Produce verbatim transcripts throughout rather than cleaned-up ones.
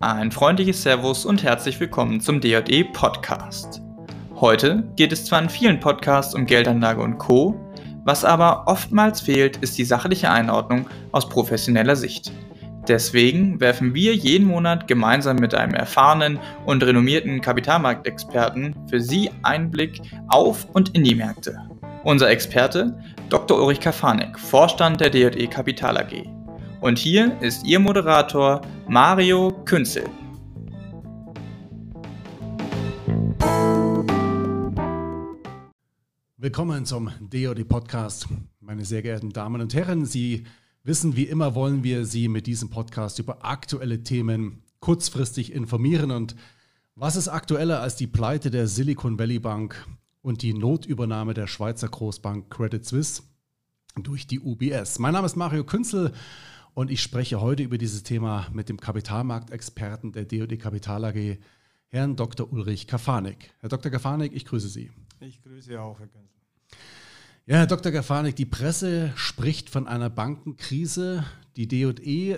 Ein freundliches Servus und herzlich willkommen zum D J E-Podcast. Heute geht es zwar in vielen Podcasts um Geldanlage und Co., was aber oftmals fehlt, ist die sachliche Einordnung aus professioneller Sicht. Deswegen werfen wir jeden Monat gemeinsam mit einem erfahrenen und renommierten Kapitalmarktexperten für Sie einen Blick auf und in die Märkte. Unser Experte Doktor Ulrich Kafanek, Vorstand der D J E Kapital A G. Und hier ist Ihr Moderator Mario Künzel. Willkommen zum D J E-Podcast. Meine sehr geehrten Damen und Herren, Sie wissen, wie immer wollen wir Sie mit diesem Podcast über aktuelle Themen kurzfristig informieren. Und was ist aktueller als die Pleite der Silicon Valley Bank und die Notübernahme der Schweizer Großbank Credit Suisse durch die U B S? Mein Name ist Mario Künzel und ich spreche heute über dieses Thema mit dem Kapitalmarktexperten der D J E Kapital A G, Herrn Doktor Ulrich Kafanek. Herr Doktor Kafanek, ich grüße Sie. Ich grüße Sie auch, Herr Künzel. Ja, Herr Doktor Kafanek, die Presse spricht von einer Bankenkrise. Die D J E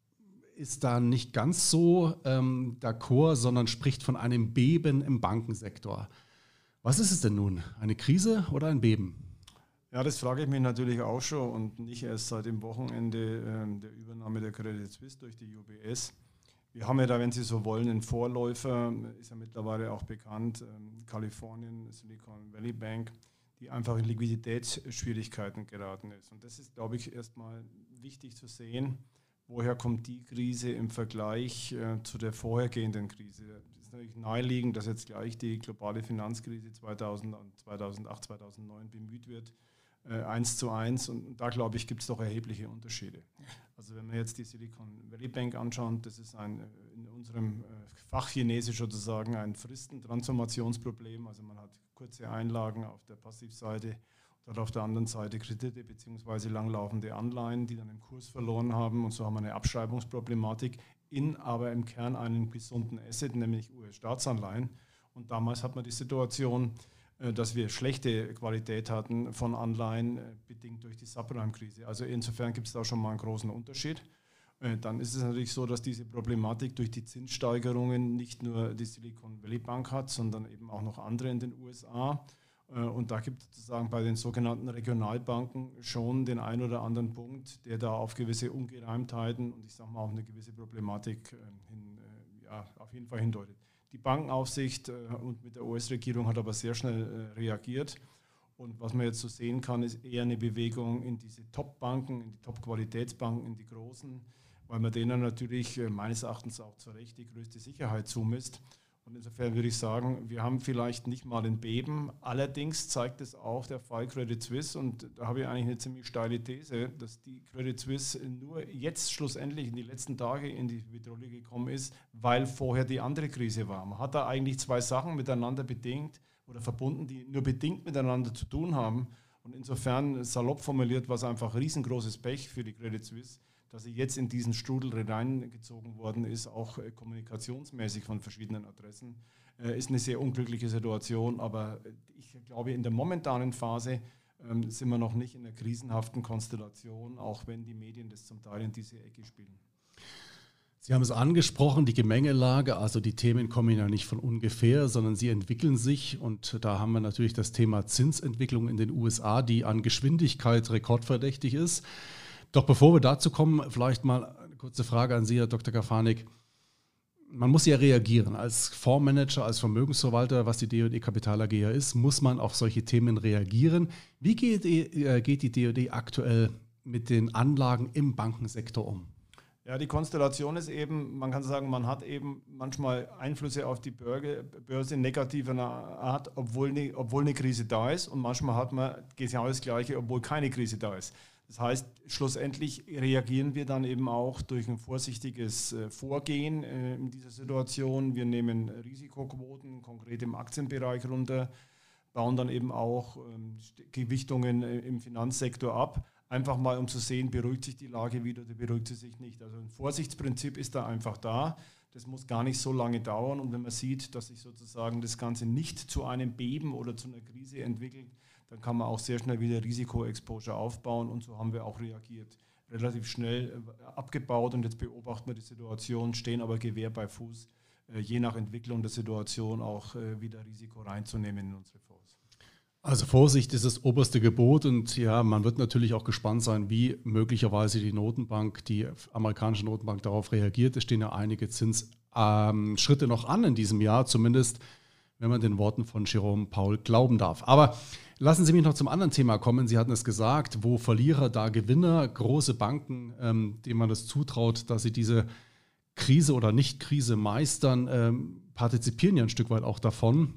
ist da nicht ganz so ähm, d'accord, sondern spricht von einem Beben im Bankensektor. Was ist es denn nun? Eine Krise oder ein Beben? Ja, das frage ich mich natürlich auch schon und nicht erst seit dem Wochenende ähm, der Übernahme der Credit Suisse durch die U B S. Wir haben ja da, wenn Sie so wollen, einen Vorläufer, ist ja mittlerweile auch bekannt, ähm, Kalifornien, Silicon Valley Bank, die einfach in Liquiditätsschwierigkeiten geraten ist. Und das ist, glaube ich, erstmal wichtig zu sehen, woher kommt die Krise im Vergleich äh, zu der vorhergehenden Krise. Es ist natürlich naheliegend, dass jetzt gleich die globale Finanzkrise zweitausend, zweitausendacht, zweitausendneun bemüht wird, äh, eins zu eins. Und da, glaube ich, gibt es doch erhebliche Unterschiede. Also wenn wir jetzt die Silicon Valley Bank anschauen, das ist ein in unserem äh, Fachchinesisch sozusagen ein Fristentransformationsproblem. Also man hat kurze Einlagen auf der Passivseite und auf der anderen Seite Kredite bzw. langlaufende Anleihen, die dann im Kurs verloren haben. Und so haben wir eine Abschreibungsproblematik in aber im Kern einen gesunden Asset, nämlich U S-Staatsanleihen. Und damals hat man die Situation, dass wir schlechte Qualität hatten von Anleihen, bedingt durch die Subprime-Krise. Also insofern gibt es da schon mal einen großen Unterschied. Dann ist es natürlich so, dass diese Problematik durch die Zinssteigerungen nicht nur die Silicon Valley Bank hat, sondern eben auch noch andere in den U S A. Und da gibt es sozusagen bei den sogenannten Regionalbanken schon den einen oder anderen Punkt, der da auf gewisse Ungereimtheiten und ich sage mal auch eine gewisse Problematik hin, ja, auf jeden Fall hindeutet. Die Bankenaufsicht und mit der U S-Regierung hat aber sehr schnell reagiert. Und was man jetzt so sehen kann, ist eher eine Bewegung in diese Top-Banken, in die Top-Qualitätsbanken, in die großen, weil man denen natürlich meines Erachtens auch zu Recht die größte Sicherheit zumisst. Und insofern würde ich sagen, wir haben vielleicht nicht mal ein Beben. Allerdings zeigt es auch der Fall Credit Suisse, und da habe ich eigentlich eine ziemlich steile These, dass die Credit Suisse nur jetzt schlussendlich in die letzten Tage in die Bedrohung gekommen ist, weil vorher die andere Krise war. Man hat da eigentlich zwei Sachen miteinander bedingt oder verbunden, die nur bedingt miteinander zu tun haben. Und insofern salopp formuliert, war es einfach riesengroßes Pech für die Credit Suisse, dass sie jetzt in diesen Strudel reingezogen worden ist, auch äh, kommunikationsmäßig von verschiedenen Adressen, äh, ist eine sehr unglückliche Situation. Aber ich glaube, in der momentanen Phase ähm, sind wir noch nicht in einer krisenhaften Konstellation, auch wenn die Medien das zum Teil in diese Ecke spielen. Sie haben es angesprochen, die Gemengelage, also die Themen kommen ja nicht von ungefähr, sondern sie entwickeln sich. Und da haben wir natürlich das Thema Zinsentwicklung in den U S A, die an Geschwindigkeit rekordverdächtig ist. Doch bevor wir dazu kommen, vielleicht mal eine kurze Frage an Sie, Herr Doktor Kafanek. Man muss ja reagieren. Als Fondsmanager, als Vermögensverwalter, was die D J E Kapital A G ja ist, muss man auf solche Themen reagieren. Wie geht, geht die D J E aktuell mit den Anlagen im Bankensektor um? Ja, die Konstellation ist eben, man kann sagen, man hat eben manchmal Einflüsse auf die Börse, Börse negativer Art, obwohl eine, obwohl eine Krise da ist. Und manchmal hat man genau das Gleiche, obwohl keine Krise da ist. Das heißt, schlussendlich reagieren wir dann eben auch durch ein vorsichtiges Vorgehen in dieser Situation. Wir nehmen Risikoquoten konkret im Aktienbereich runter, bauen dann eben auch Gewichtungen im Finanzsektor ab. Einfach mal, um zu sehen, beruhigt sich die Lage wieder oder beruhigt sie sich nicht. Also ein Vorsichtsprinzip ist da einfach da. Das muss gar nicht so lange dauern. Und wenn man sieht, dass sich sozusagen das Ganze nicht zu einem Beben oder zu einer Krise entwickelt, dann kann man auch sehr schnell wieder Risikoexposure aufbauen. Und so haben wir auch reagiert. relativ schnell abgebaut und jetzt beobachten wir die Situation, stehen aber Gewehr bei Fuß, je nach Entwicklung der Situation auch wieder Risiko reinzunehmen in unsere Fonds. Also Vorsicht ist das oberste Gebot und ja, man wird natürlich auch gespannt sein, wie möglicherweise die Notenbank, die amerikanische Notenbank darauf reagiert. Es stehen ja einige Zinsschritte ähm, noch an in diesem Jahr, zumindest wenn man den Worten von Jerome Powell glauben darf. Aber lassen Sie mich noch zum anderen Thema kommen. Sie hatten es gesagt, wo Verlierer, da Gewinner, große Banken, ähm, denen man es zutraut, dass sie diese Krise oder Nicht-Krise meistern, ähm, partizipieren ja ein Stück weit auch davon.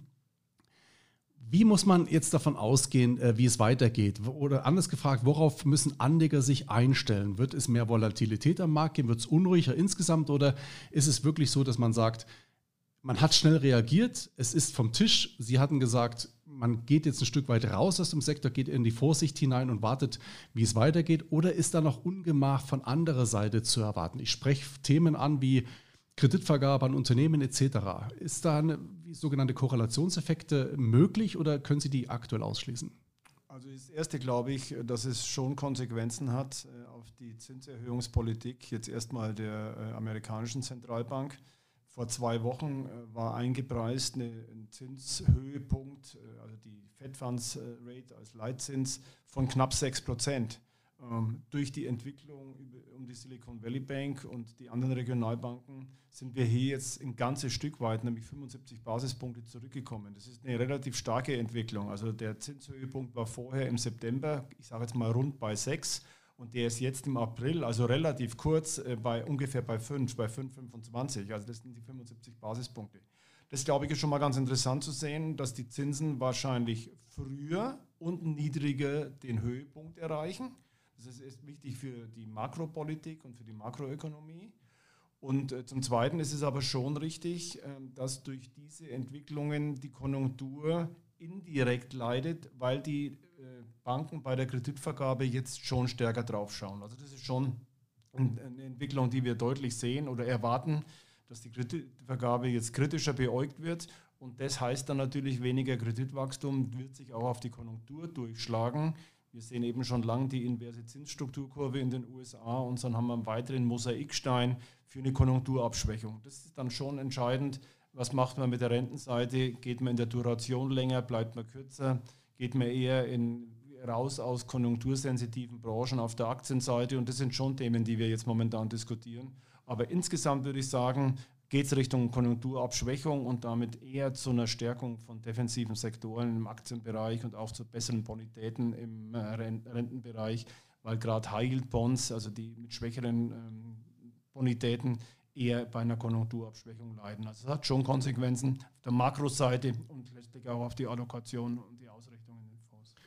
Wie muss man jetzt davon ausgehen, wie es weitergeht? Oder anders gefragt, worauf müssen Anleger sich einstellen? Wird es mehr Volatilität am Markt geben? Wird es unruhiger insgesamt? Oder ist es wirklich so, dass man sagt, man hat schnell reagiert, es ist vom Tisch. Sie hatten gesagt, man geht jetzt ein Stück weit raus aus dem Sektor, geht in die Vorsicht hinein und wartet, wie es weitergeht. Oder ist da noch Ungemach von anderer Seite zu erwarten? Ich spreche Themen an wie Kreditvergabe an Unternehmen et cetera. Ist da eine, wie sogenannte Korrelationseffekte möglich oder können Sie die aktuell ausschließen? Also das Erste glaube ich, dass es schon Konsequenzen hat auf die Zinserhöhungspolitik, jetzt erstmal der amerikanischen Zentralbank. Vor zwei Wochen war eingepreist ein Zinshöhepunkt, also die Fed Funds Rate als Leitzins von knapp sechs Prozent. Ähm, durch die Entwicklung um die Silicon Valley Bank und die anderen Regionalbanken sind wir hier jetzt ein ganzes Stück weit, nämlich fünfundsiebzig Basispunkte zurückgekommen. Das ist eine relativ starke Entwicklung. Also der Zinshöhepunkt war vorher im September, ich sage jetzt mal rund bei sechs und der ist jetzt im April, also relativ kurz, äh, bei ungefähr bei fünf, bei fünf Komma fünfundzwanzig. Also das sind die fünfundsiebzig Basispunkte. Das, glaube ich, ist schon mal ganz interessant zu sehen, dass die Zinsen wahrscheinlich früher und niedriger den Höhepunkt erreichen. Das ist wichtig für die Makropolitik und für die Makroökonomie. Und äh, zum Zweiten ist es aber schon richtig, äh, dass durch diese Entwicklungen die Konjunktur indirekt leidet, weil die äh, Banken bei der Kreditvergabe jetzt schon stärker drauf schauen. Also das ist schon ein, eine Entwicklung, die wir deutlich sehen oder erwarten, dass die Kreditvergabe jetzt kritischer beäugt wird. Und das heißt dann natürlich weniger Kreditwachstum, wird sich auch auf die Konjunktur durchschlagen. Wir sehen eben schon lange die inverse Zinsstrukturkurve in den U S A und dann haben wir einen weiteren Mosaikstein für eine Konjunkturabschwächung. Das ist dann schon entscheidend, was macht man mit der Rentenseite, geht man in der Duration länger, bleibt man kürzer, geht man eher in, raus aus konjunktursensitiven Branchen auf der Aktienseite und das sind schon Themen, die wir jetzt momentan diskutieren. Aber insgesamt würde ich sagen, geht es Richtung Konjunkturabschwächung und damit eher zu einer Stärkung von defensiven Sektoren im Aktienbereich und auch zu besseren Bonitäten im Rentenbereich, weil gerade High-Yield-Bonds, also die mit schwächeren ähm, Bonitäten, eher bei einer Konjunkturabschwächung leiden. Also es hat schon Konsequenzen auf der Makroseite und letztlich auch auf die Allokation und die Ausrichtung in den Fonds.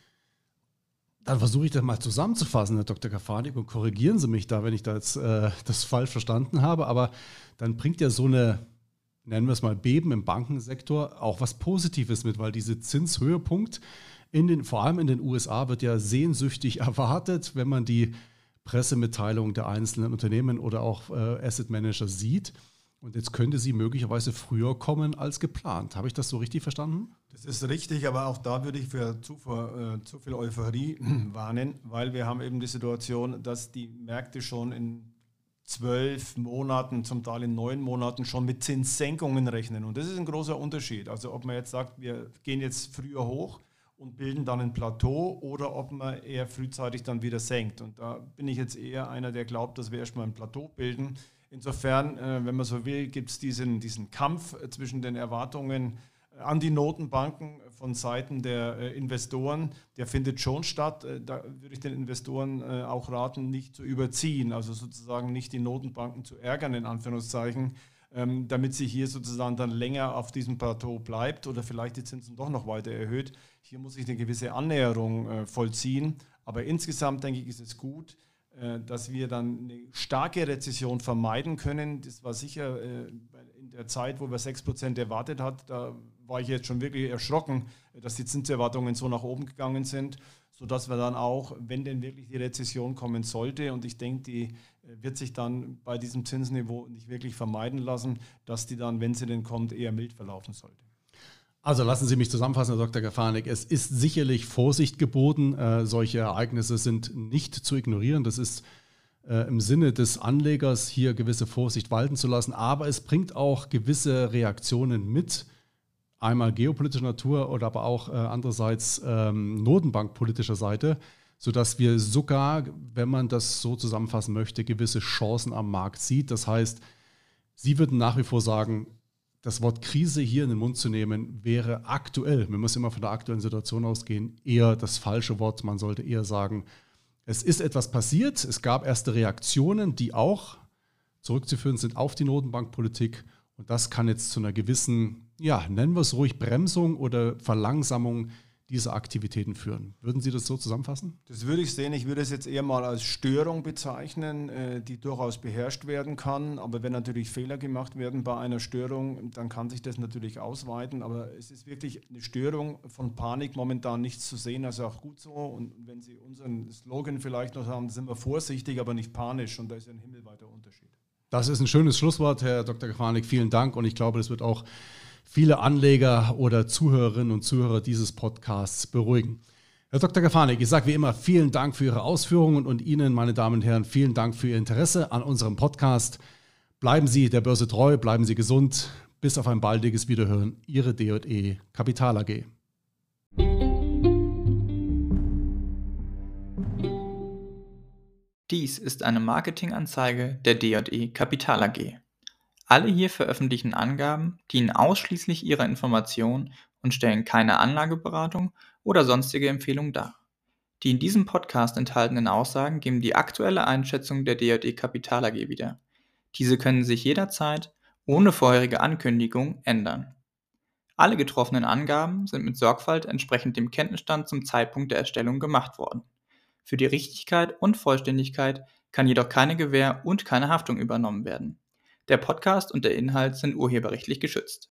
Dann versuche ich das mal zusammenzufassen, Herr Doktor Kafanik, und korrigieren Sie mich da, wenn ich da jetzt äh, das falsch verstanden habe. Aber dann bringt ja so eine, nennen wir es mal, Beben im Bankensektor auch was Positives mit, weil diese Zinshöhepunkt, in den, vor allem in den U S A, wird ja sehnsüchtig erwartet, wenn man die Pressemitteilungen der einzelnen Unternehmen oder auch äh, Asset Manager sieht. Und jetzt könnte sie möglicherweise früher kommen als geplant. Habe ich das so richtig verstanden? Das ist richtig, aber auch da würde ich für zu, äh, zu viel Euphorie warnen, weil wir haben eben die Situation, dass die Märkte schon in zwölf Monaten, zum Teil in neun Monaten schon mit Zinssenkungen rechnen. Und das ist ein großer Unterschied. Also ob man jetzt sagt, wir gehen jetzt früher hoch und bilden dann ein Plateau oder ob man eher frühzeitig dann wieder senkt. Und da bin ich jetzt eher einer, der glaubt, dass wir erstmal ein Plateau bilden. Insofern, äh, wenn man so will, gibt es diesen, diesen Kampf äh, zwischen den Erwartungen äh, an die Notenbanken von Seiten der äh, Investoren. Der findet schon statt. Äh, da würde ich den Investoren äh, auch raten, nicht zu überziehen, also sozusagen nicht die Notenbanken zu ärgern, in Anführungszeichen, ähm, damit sie hier sozusagen dann länger auf diesem Plateau bleibt oder vielleicht die Zinsen doch noch weiter erhöht. Hier muss sich eine gewisse Annäherung äh, vollziehen. Aber insgesamt, denke ich, ist es gut, dass wir dann eine starke Rezession vermeiden können. Das war sicher in der Zeit, wo wir sechs Prozent erwartet hat, da war ich jetzt schon wirklich erschrocken, dass die Zinserwartungen so nach oben gegangen sind, sodass wir dann auch, wenn denn wirklich die Rezession kommen sollte, und ich denke, die wird sich dann bei diesem Zinsniveau nicht wirklich vermeiden lassen, dass die dann, wenn sie denn kommt, eher mild verlaufen sollte. Also lassen Sie mich zusammenfassen, Herr Doktor Kafanik. Es ist sicherlich Vorsicht geboten. Äh, solche Ereignisse sind nicht zu ignorieren. Das ist äh, im Sinne des Anlegers hier gewisse Vorsicht walten zu lassen. Aber es bringt auch gewisse Reaktionen mit, einmal geopolitischer Natur oder aber auch äh, andererseits ähm, notenbankpolitischer Seite, sodass wir sogar, wenn man das so zusammenfassen möchte, gewisse Chancen am Markt sieht. Das heißt, Sie würden nach wie vor sagen, das Wort Krise hier in den Mund zu nehmen, wäre aktuell, wir müssen immer von der aktuellen Situation ausgehen, eher das falsche Wort. Man sollte eher sagen, es ist etwas passiert, es gab erste Reaktionen, die auch zurückzuführen sind auf die Notenbankpolitik. Und das kann jetzt zu einer gewissen, ja, nennen wir es ruhig, Bremsung oder Verlangsamung dieser Aktivitäten führen. Würden Sie das so zusammenfassen? Das würde ich sehen. Ich würde es jetzt eher mal als Störung bezeichnen, die durchaus beherrscht werden kann. Aber wenn natürlich Fehler gemacht werden bei einer Störung, dann kann sich das natürlich ausweiten. Aber es ist wirklich eine Störung, von Panik momentan nichts zu sehen. Also auch gut so. Und wenn Sie unseren Slogan vielleicht noch haben, sind wir vorsichtig, aber nicht panisch. Und da ist ein himmelweiter Unterschied. Das ist ein schönes Schlusswort, Herr Doktor Gafanik. Vielen Dank. Und ich glaube, das wird auch viele Anleger oder Zuhörerinnen und Zuhörer dieses Podcasts beruhigen. Herr Doktor Gafanik, ich sage wie immer vielen Dank für Ihre Ausführungen und Ihnen, meine Damen und Herren, vielen Dank für Ihr Interesse an unserem Podcast. Bleiben Sie der Börse treu, bleiben Sie gesund. Bis auf ein baldiges Wiederhören. Ihre D J E Kapital A G. Dies ist eine Marketinganzeige der D J E Kapital A G. Alle hier veröffentlichten Angaben dienen ausschließlich ihrer Information und stellen keine Anlageberatung oder sonstige Empfehlung dar. Die in diesem Podcast enthaltenen Aussagen geben die aktuelle Einschätzung der D J E Kapital A G wieder. Diese können sich jederzeit ohne vorherige Ankündigung ändern. Alle getroffenen Angaben sind mit Sorgfalt entsprechend dem Kenntnisstand zum Zeitpunkt der Erstellung gemacht worden. Für die Richtigkeit und Vollständigkeit kann jedoch keine Gewähr und keine Haftung übernommen werden. Der Podcast und der Inhalt sind urheberrechtlich geschützt.